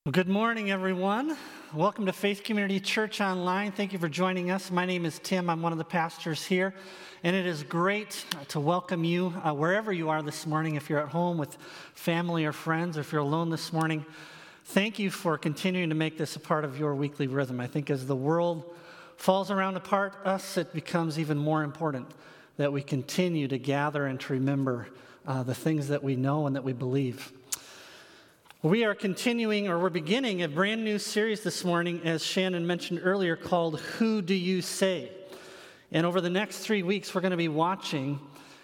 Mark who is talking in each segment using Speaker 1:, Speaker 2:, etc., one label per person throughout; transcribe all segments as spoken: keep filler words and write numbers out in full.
Speaker 1: Well, good morning, everyone. Welcome to Faith Community Church Online. Thank you for joining us. My name is Tim. I'm one of the pastors here, and it is great to welcome you uh, wherever you are this morning. If you're at home with family or friends, or if you're alone this morning, thank you for continuing to make this a part of your weekly rhythm. I think as the world falls around apart us, it becomes even more important that we continue to gather and to remember uh, the things that we know and that we believe. We are continuing, or we're beginning, a brand new series this morning, as Shannon mentioned earlier, called Who Do You Say? And over the next three weeks, we're going to be watching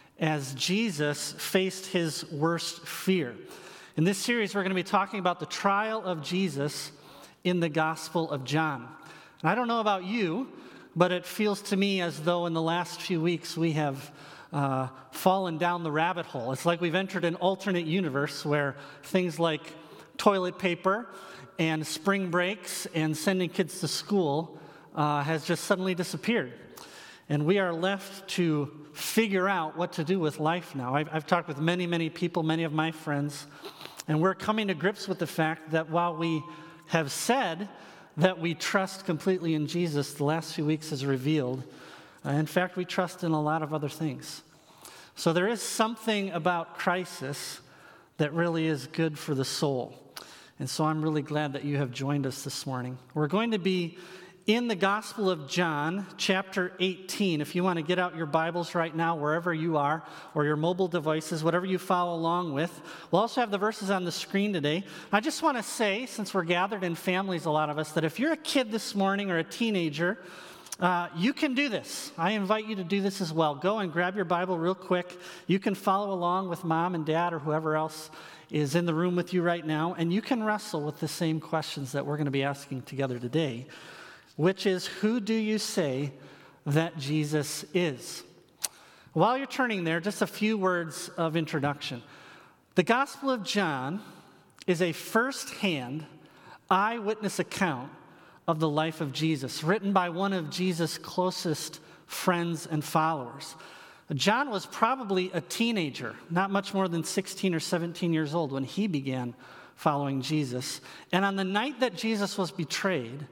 Speaker 1: as Jesus faced his worst fear. In this series, we're going to be talking about the trial of Jesus in the Gospel of John. And I don't know about you, but it feels to me as though in the last few weeks we have uh, fallen down the rabbit hole. It's like we've entered an alternate universe where things like toilet paper and spring breaks and sending kids to school uh, has just suddenly disappeared. And we are left to figure out what to do with life now. I've, I've talked with many, many people, many of my friends, and we're coming to grips with the fact that while we have said that we trust completely in Jesus, the last few weeks has revealed, uh, in fact, we trust in a lot of other things. So there is something about crisis that really is good for the soul. And so I'm really glad that you have joined us this morning. We're going to be in the Gospel of John, chapter eighteen. If you want to get out your Bibles right now, wherever you are, or your mobile devices, whatever you follow along with. We'll also have the verses on the screen today. I just want to say, since we're gathered in families, a lot of us, that if you're a kid this morning or a teenager, Uh, you can do this. I invite you to do this as well. Go and grab your Bible real quick. You can follow along with mom and dad or whoever else is in the room with you right now, and you can wrestle with the same questions that we're going to be asking together today, which is, who do you say that Jesus is? While you're turning there, just a few words of introduction. The Gospel of John is a first-hand eyewitness account of the life of Jesus, written by one of Jesus' closest friends and followers. John was probably a teenager, not much more than sixteen or seventeen years old when he began following Jesus. And on the night that Jesus was betrayed,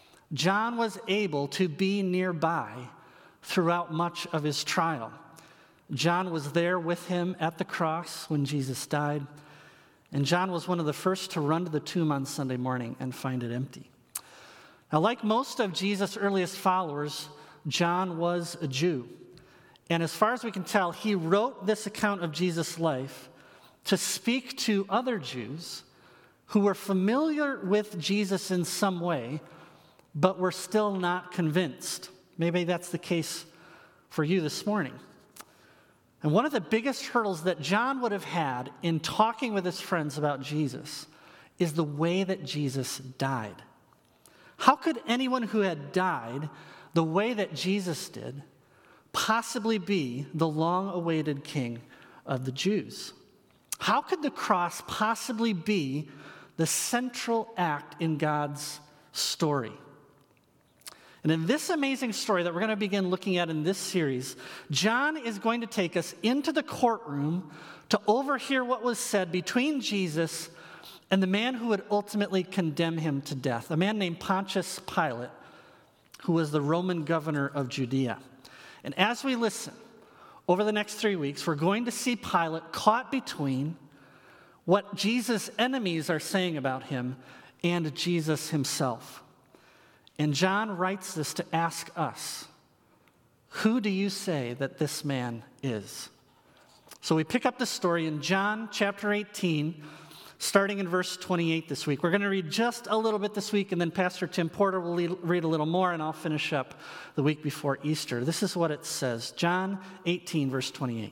Speaker 1: John was able to be nearby throughout much of his trial. John was there with him at the cross when Jesus died, and John was one of the first to run to the tomb on Sunday morning and find it empty. Now, like most of Jesus' earliest followers, John was a Jew. And as far as we can tell, he wrote this account of Jesus' life to speak to other Jews who were familiar with Jesus in some way, but were still not convinced. Maybe that's the case for you this morning. And one of the biggest hurdles that John would have had in talking with his friends about Jesus is the way that Jesus died. How could anyone who had died the way that Jesus did possibly be the long-awaited king of the Jews? How could the cross possibly be the central act in God's story? And in this amazing story that we're going to begin looking at in this series, John is going to take us into the courtroom to overhear what was said between Jesus and the man who would ultimately condemn him to death, a man named Pontius Pilate, who was the Roman governor of Judea. And as we listen, over the next three weeks, we're going to see Pilate caught between what Jesus' enemies are saying about him and Jesus himself. And John writes this to ask us, who do you say that this man is? So we pick up the story in John chapter eighteen, starting in verse twenty-eight this week. We're going to read just a little bit this week, and then Pastor Tim Porter will read a little more, and I'll finish up the week before Easter. This is what it says, John eighteen, verse twenty-eight.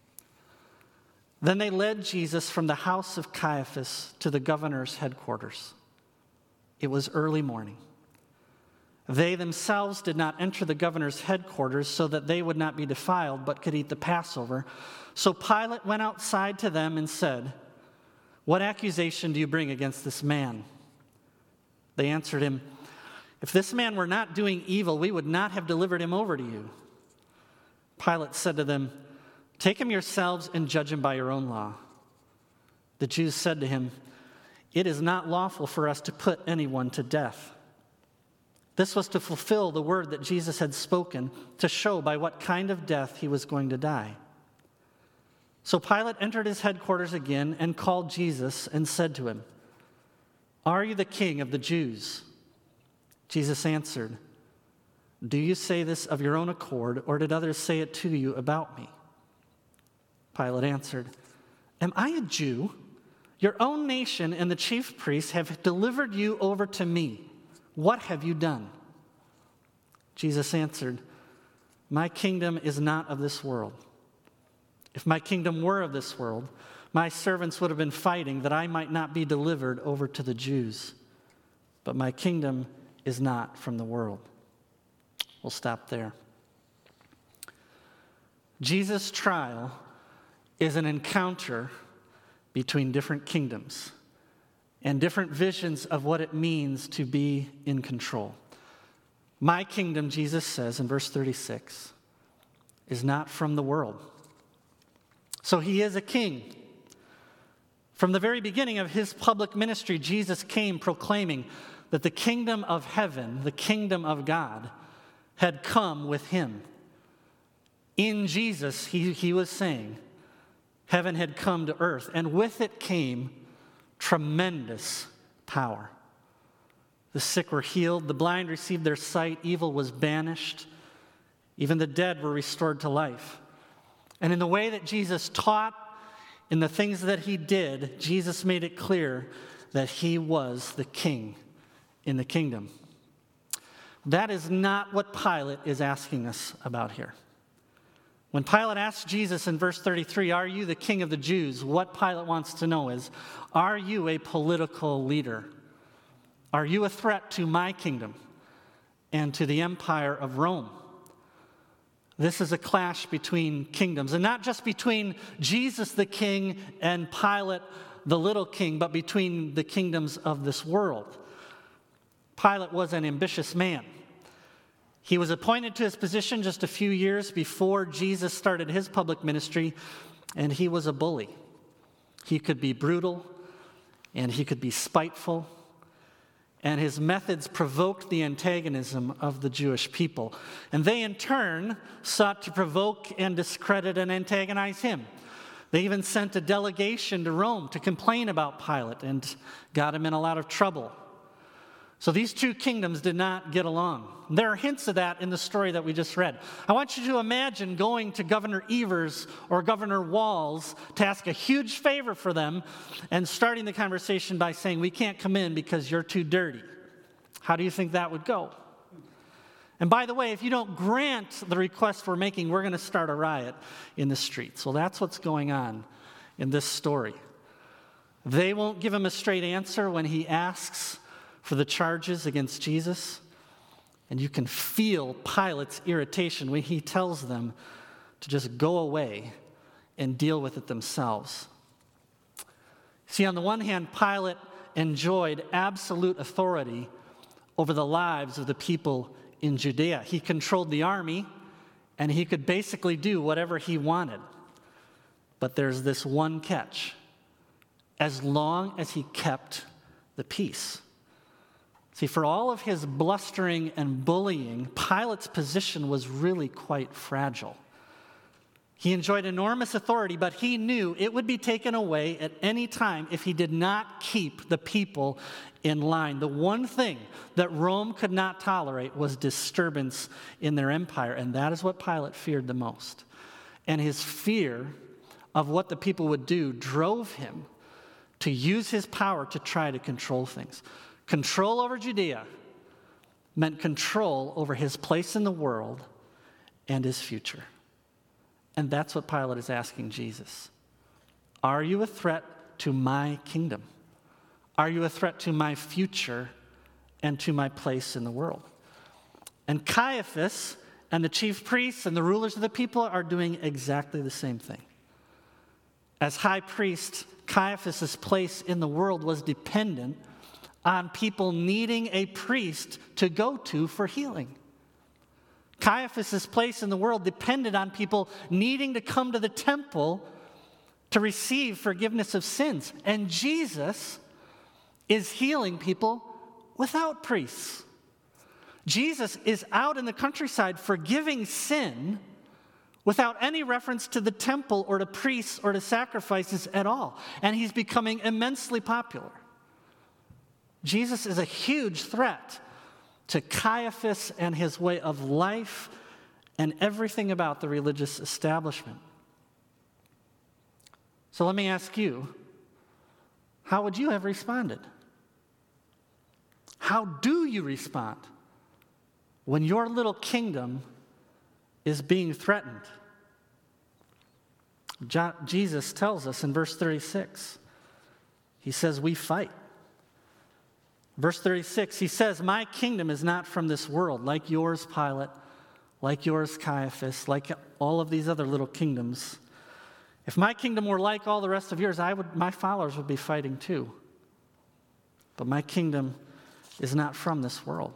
Speaker 1: Then they led Jesus from the house of Caiaphas to the governor's headquarters. It was early morning. They themselves did not enter the governor's headquarters so that they would not be defiled, but could eat the Passover. So Pilate went outside to them and said, "What accusation do you bring against this man?" They answered him, "If this man were not doing evil, we would not have delivered him over to you." Pilate said to them, "Take him yourselves and judge him by your own law." The Jews said to him, "It is not lawful for us to put anyone to death." This was to fulfill the word that Jesus had spoken to show by what kind of death he was going to die. So Pilate entered his headquarters again and called Jesus and said to him, "Are you the king of the Jews?" Jesus answered, "Do you say this of your own accord, or did others say it to you about me?" Pilate answered, "Am I a Jew? Your own nation and the chief priests have delivered you over to me. What have you done?" Jesus answered, "My kingdom is not of this world. If my kingdom were of this world, my servants would have been fighting that I might not be delivered over to the Jews. But my kingdom is not from the world." We'll stop there. Jesus' trial is an encounter between different kingdoms and different visions of what it means to be in control. My kingdom, Jesus says in verse thirty-six, is not from the world. So he is a king. From the very beginning of his public ministry, Jesus came proclaiming that the kingdom of heaven, the kingdom of God, had come with him. In Jesus, he, he was saying, heaven had come to earth, and with it came tremendous power. The sick were healed, the blind received their sight, evil was banished, even the dead were restored to life. And in the way that Jesus taught, in the things that he did, Jesus made it clear that he was the king in the kingdom. That is not what Pilate is asking us about here. When Pilate asks Jesus in verse thirty-three, "Are you the king of the Jews?" what Pilate wants to know is, are you a political leader? Are you a threat to my kingdom and to the empire of Rome? This is a clash between kingdoms, and not just between Jesus the king and Pilate the little king, but between the kingdoms of this world. Pilate was an ambitious man. He was appointed to his position just a few years before Jesus started his public ministry, and he was a bully. He could be brutal, and he could be spiteful, and his methods provoked the antagonism of the Jewish people. And they, in turn, sought to provoke and discredit and antagonize him. They even sent a delegation to Rome to complain about Pilate and got him in a lot of trouble. So these two kingdoms did not get along. There are hints of that in the story that we just read. I want you to imagine going to Governor Evers or Governor Walz to ask a huge favor for them and starting the conversation by saying, "We can't come in because you're too dirty." How do you think that would go? And by the way, if you don't grant the request we're making, we're going to start a riot in the streets. Well, that's what's going on in this story. They won't give him a straight answer when he asks for the charges against Jesus. And you can feel Pilate's irritation when he tells them to just go away and deal with it themselves. See, on the one hand, Pilate enjoyed absolute authority over the lives of the people in Judea. He controlled the army, and he could basically do whatever he wanted. But there's this one catch: as long as he kept the peace. See, for all of his blustering and bullying, Pilate's position was really quite fragile. He enjoyed enormous authority, but he knew it would be taken away at any time if he did not keep the people in line. The one thing that Rome could not tolerate was disturbance in their empire, and that is what Pilate feared the most. And his fear of what the people would do drove him to use his power to try to control things. Control over Judea meant control over his place in the world and his future. And that's what Pilate is asking Jesus. Are you a threat to my kingdom? Are you a threat to my future and to my place in the world? And Caiaphas and the chief priests and the rulers of the people are doing exactly the same thing. As high priest, Caiaphas' place in the world was dependent on people needing a priest to go to for healing. Caiaphas' place in the world depended on people needing to come to the temple to receive forgiveness of sins. And Jesus is healing people without priests. Jesus is out in the countryside forgiving sin without any reference to the temple or to priests or to sacrifices at all. And he's becoming immensely popular. Jesus is a huge threat to Caiaphas and his way of life and everything about the religious establishment. So let me ask you, how would you have responded? How do you respond when your little kingdom is being threatened? Jo- Jesus tells us in verse thirty-six, he says, we fight. Verse thirty-six, he says, my kingdom is not from this world, like yours, Pilate, like yours, Caiaphas, like all of these other little kingdoms. If my kingdom were like all the rest of yours, I would, my followers would be fighting too. But my kingdom is not from this world.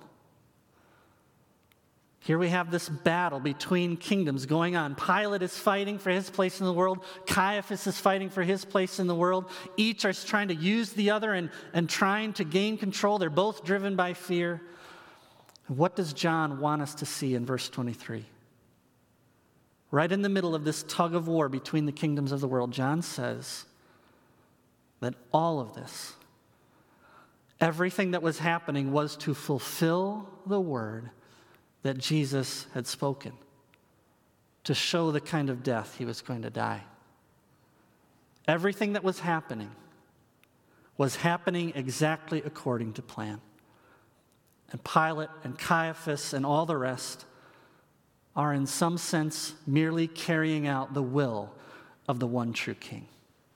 Speaker 1: Here we have this battle between kingdoms going on. Pilate is fighting for his place in the world. Caiaphas is fighting for his place in the world. Each are trying to use the other and, and trying to gain control. They're both driven by fear. What does John want us to see in verse twenty-three? Right in the middle of this tug of war between the kingdoms of the world, John says that all of this, everything that was happening, was to fulfill the word that Jesus had spoken, to show the kind of death he was going to die. Everything that was happening was happening exactly according to plan. And Pilate and Caiaphas and all the rest are in some sense merely carrying out the will of the one true King.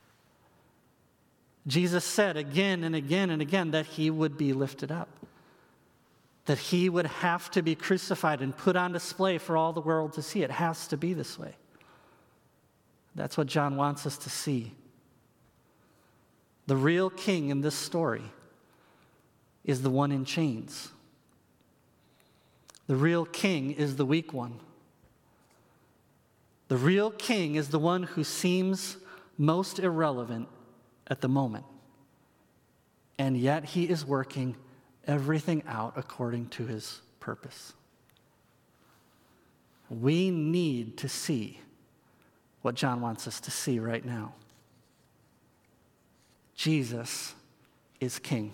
Speaker 1: Jesus said again and again and again that he would be lifted up, that he would have to be crucified and put on display for all the world to see. It has to be this way. That's what John wants us to see. The real king in this story is the one in chains. The real king is the weak one. The real king is the one who seems most irrelevant at the moment. And yet he is working everything out according to his purpose. We need to see what John wants us to see right now. Jesus is king.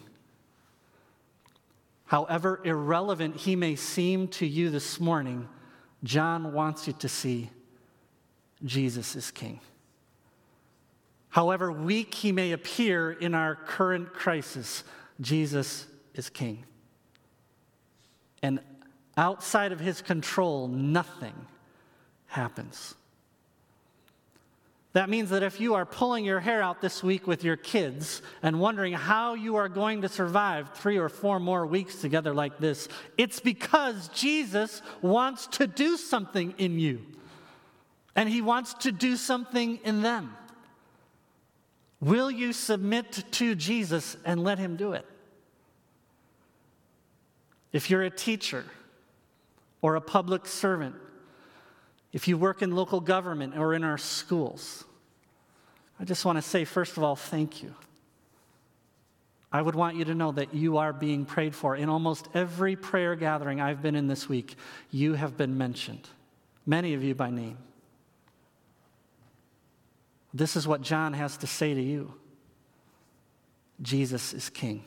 Speaker 1: However irrelevant he may seem to you this morning, John wants you to see Jesus is king. However weak he may appear in our current crisis, Jesus is king. And outside of his control, nothing happens. That means that if you are pulling your hair out this week with your kids and wondering how you are going to survive three or four more weeks together like this, it's because Jesus wants to do something in you. And he wants to do something in them. Will you submit to Jesus and let him do it? If you're a teacher or a public servant, if you work in local government or in our schools, I just want to say, first of all, thank you. I would want you to know that you are being prayed for. In almost every prayer gathering I've been in this week, you have been mentioned, many of you by name. This is what John has to say to you. Jesus is king.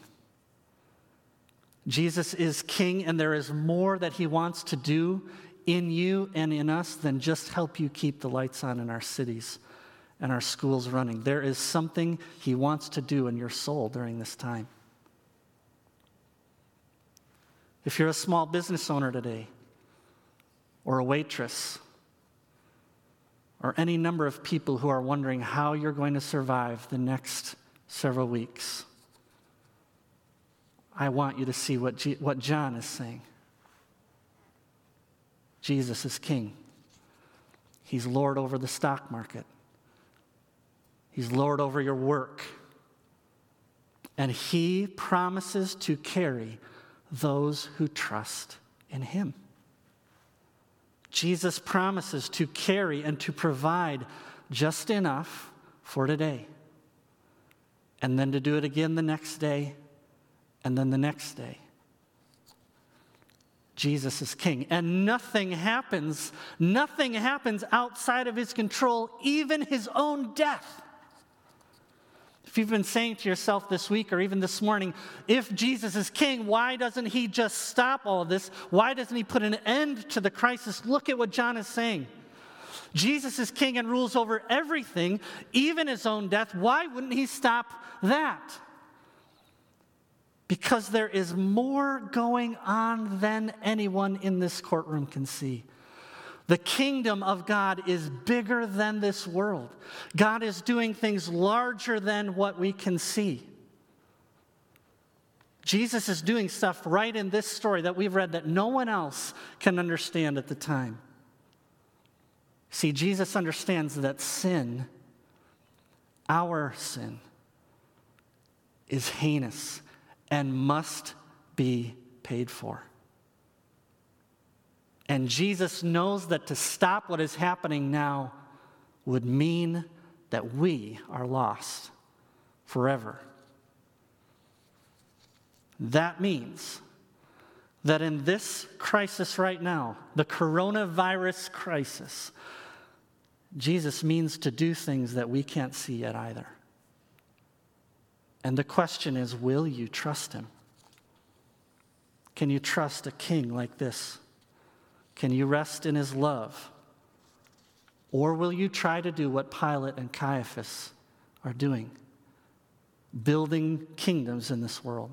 Speaker 1: Jesus is king, and there is more that he wants to do in you and in us than just help you keep the lights on in our cities and our schools running. There is something he wants to do in your soul during this time. If you're a small business owner today, or a waitress, or any number of people who are wondering how you're going to survive the next several weeks, I want you to see what, G- what John is saying. Jesus is king. He's Lord over the stock market. He's Lord over your work. And he promises to carry those who trust in him. Jesus promises to carry and to provide just enough for today, and then to do it again the next day, And then the next day, Jesus is king. And nothing happens, nothing happens outside of his control, even his own death. If you've been saying to yourself this week or even this morning, if Jesus is king, why doesn't he just stop all of this? Why doesn't he put an end to the crisis? Look at what John is saying. Jesus is king and rules over everything, even his own death. Why wouldn't he stop that? Because there is more going on than anyone in this courtroom can see. The kingdom of God is bigger than this world. God is doing things larger than what we can see. Jesus is doing stuff right in this story that we've read that no one else can understand at the time. See, Jesus understands that sin, our sin, is heinous and must be paid for. And Jesus knows that to stop what is happening now would mean that we are lost forever. That means that in this crisis right now, the coronavirus crisis, Jesus means to do things that we can't see yet either. And the question is, will you trust him? Can you trust a king like this? Can you rest in his love? Or will you try to do what Pilate and Caiaphas are doing? Building kingdoms in this world.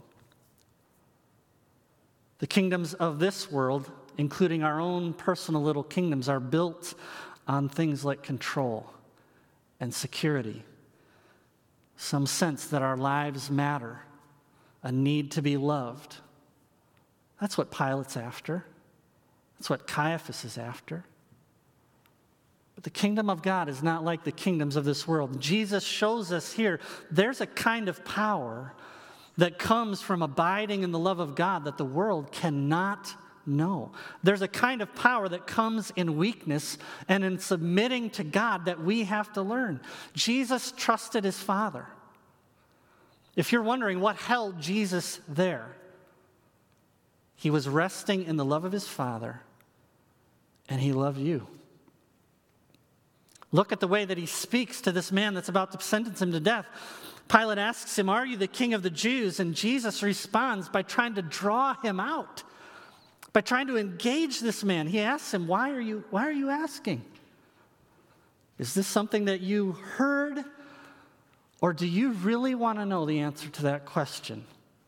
Speaker 1: The kingdoms of this world, including our own personal little kingdoms, are built on things like control and security, some sense that our lives matter, a need to be loved. That's what Pilate's after. That's what Caiaphas is after. But the kingdom of God is not like the kingdoms of this world. Jesus shows us here there's a kind of power that comes from abiding in the love of God that the world cannot know. There's a kind of power that comes in weakness and in submitting to God that we have to learn. Jesus trusted his Father. If you're wondering what held Jesus there, he was resting in the love of his Father, and he loved you. Look at the way that he speaks to this man that's about to sentence him to death. Pilate asks him, "Are you the king of the Jews?" And Jesus responds by trying to draw him out, by trying to engage this man. He asks him, why are you, why are you asking? Is this something that you heard? Or do you really want to know the answer to that question?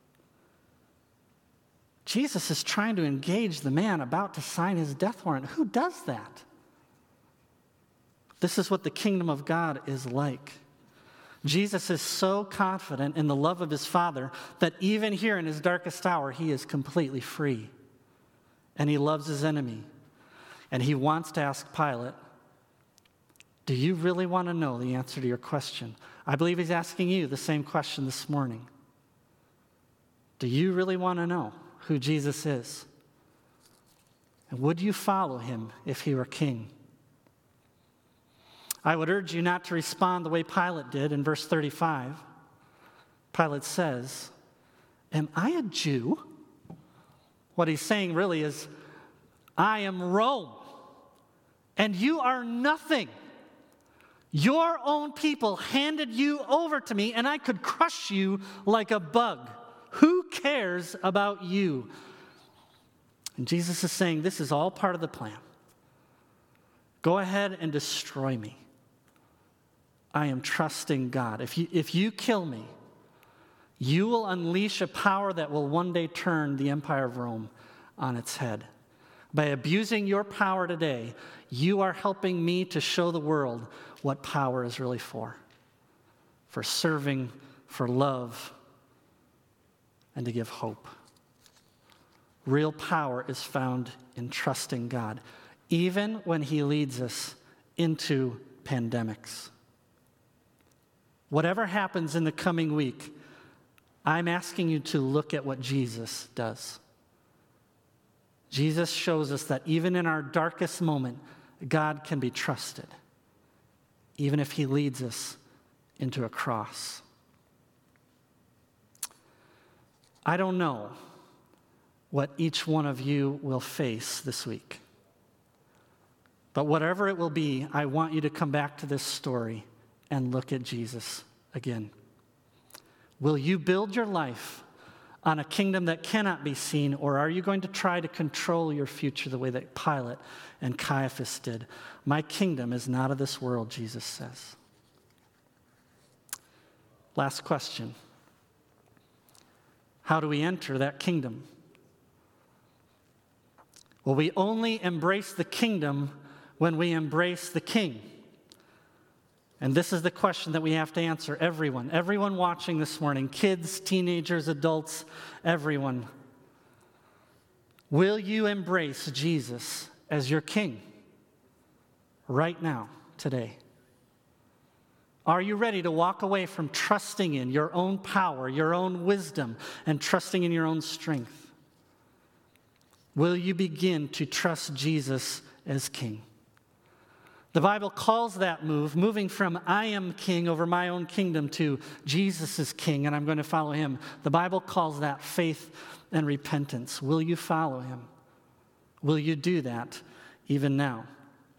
Speaker 1: Jesus is trying to engage the man about to sign his death warrant. Who does that? This is what the kingdom of God is like. Jesus is so confident in the love of his Father that even here in his darkest hour, he is completely free. And he loves his enemy. And he wants to ask Pilate, do you really want to know the answer to your question? I believe he's asking you the same question this morning. Do you really want to know who Jesus is? And would you follow him if he were king? I would urge you not to respond the way Pilate did in verse thirty-five. Pilate says, "Am I a Jew?" What he's saying really is, I am Rome, and you are nothing. Your own people handed you over to me, and I could crush you like a bug. Who cares about you? And Jesus is saying, this is all part of the plan. Go ahead and destroy me. I am trusting God. If you, if you kill me, you will unleash a power that will one day turn the empire of Rome on its head. By abusing your power today, you are helping me to show the world what power is really for. For serving, for love, and to give hope. Real power is found in trusting God, even when he leads us into pandemics. Whatever happens in the coming week, I'm asking you to look at what Jesus does. Jesus shows us that even in our darkest moment, God can be trusted, even if he leads us into a cross. I don't know what each one of you will face this week. But whatever it will be, I want you to come back to this story and look at Jesus again. Will you build your life on a kingdom that cannot be seen, or are you going to try to control your future the way that Pilate and Caiaphas did? My kingdom is not of this world, Jesus says. Last question. How do we enter that kingdom? Well, we only embrace the kingdom when we embrace the King. And this is the question that we have to answer, everyone. Everyone watching this morning, kids, teenagers, adults, everyone. Will you embrace Jesus as your King right now, today? Are you ready to walk away from trusting in your own power, your own wisdom, and trusting in your own strength? Will you begin to trust Jesus as King? The Bible calls that move, moving from I am king over my own kingdom to Jesus is king and I'm going to follow him. The Bible calls that faith and repentance. Will you follow him? Will you do that even now?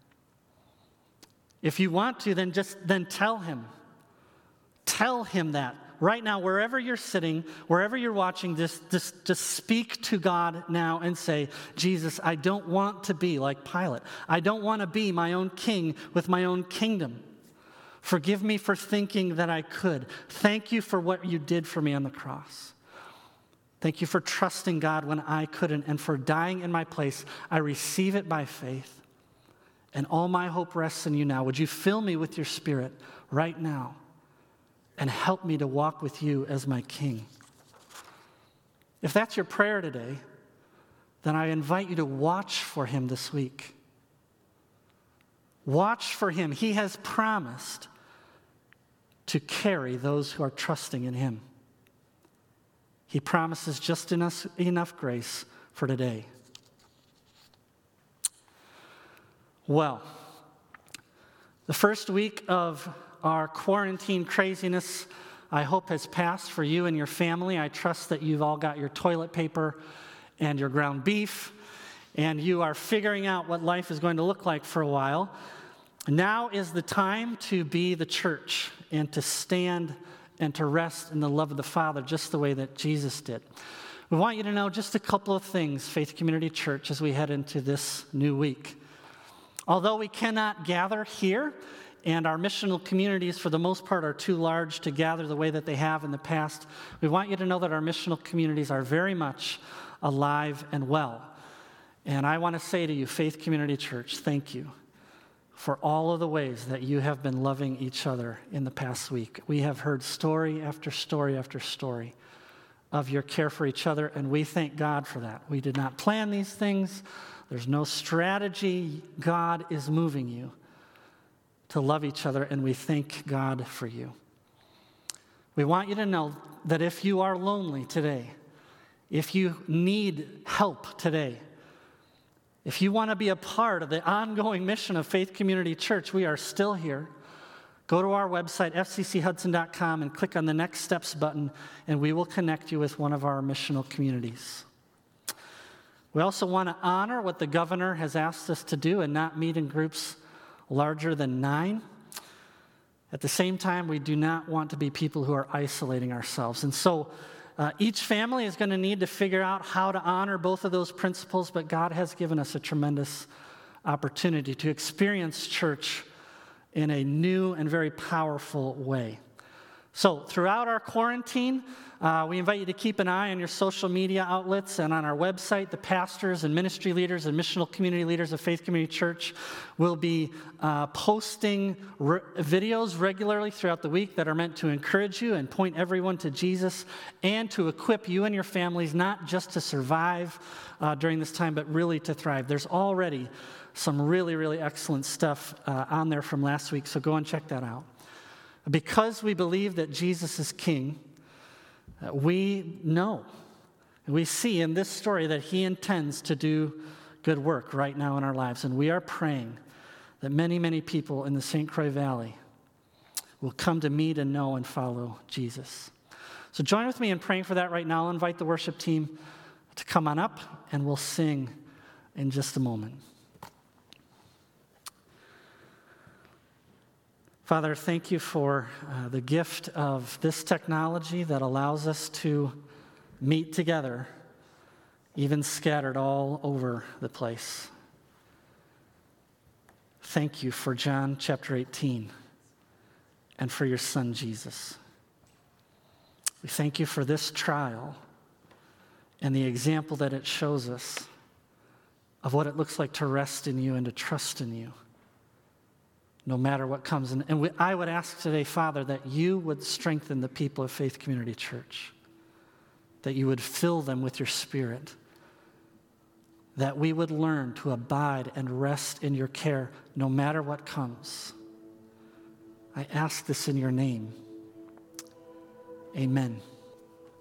Speaker 1: If you want to, then just then tell him. Tell him that. Right now, wherever you're sitting, wherever you're watching, just, just, just speak to God now and say, Jesus, I don't want to be like Pilate. I don't want to be my own king with my own kingdom. Forgive me for thinking that I could. Thank you for what you did for me on the cross. Thank you for trusting God when I couldn't and for dying in my place. I receive it by faith. And all my hope rests in you now. Would you fill me with your Spirit right now? And help me to walk with you as my King. If that's your prayer today, then I invite you to watch for him this week. Watch for him. He has promised to carry those who are trusting in him. He promises just enough, enough grace for today. Well, the first week of our quarantine craziness, I hope, has passed for you and your family. I trust that you've all got your toilet paper and your ground beef, and you are figuring out what life is going to look like for a while. Now is the time to be the church and to stand and to rest in the love of the Father, just the way that Jesus did. We want you to know just a couple of things, Faith Community Church, as we head into this new week. Although we cannot gather here, and our missional communities, for the most part, are too large to gather the way that they have in the past, we want you to know that our missional communities are very much alive and well. And I want to say to you, Faith Community Church, thank you for all of the ways that you have been loving each other in the past week. We have heard story after story after story of your care for each other, and we thank God for that. We did not plan these things. There's no strategy. God is moving you to love each other, and we thank God for you. We want you to know that if you are lonely today, if you need help today, if you want to be a part of the ongoing mission of Faith Community Church, we are still here. Go to our website, f c c hudson dot com, and click on the Next Steps button, and we will connect you with one of our missional communities. We also want to honor what the governor has asked us to do and not meet in groups larger than nine. At the same time, we do not want to be people who are isolating ourselves. And so uh, each family is going to need to figure out how to honor both of those principles, but God has given us a tremendous opportunity to experience church in a new and very powerful way. So throughout our quarantine, uh, we invite you to keep an eye on your social media outlets and on our website. The pastors and ministry leaders and missional community leaders of Faith Community Church will be uh, posting re- videos regularly throughout the week that are meant to encourage you and point everyone to Jesus and to equip you and your families not just to survive uh, during this time, but really to thrive. There's already some really, really excellent stuff uh, on there from last week, so go and check that out. Because we believe that Jesus is King, uh, we know, and we see in this story that he intends to do good work right now in our lives. And we are praying that many, many people in the Saint Croix Valley will come to meet and know and follow Jesus. So join with me in praying for that right now. I'll invite the worship team to come on up, and we'll sing in just a moment. Father, thank you for uh, the gift of this technology that allows us to meet together, even scattered all over the place. Thank you for John chapter eighteen and for your son, Jesus. We thank you for this trial and the example that it shows us of what it looks like to rest in you and to trust in you, no matter what comes. And, and we, I would ask today, Father, that you would strengthen the people of Faith Community Church, that you would fill them with your Spirit, that we would learn to abide and rest in your care no matter what comes. I ask this in your name. Amen.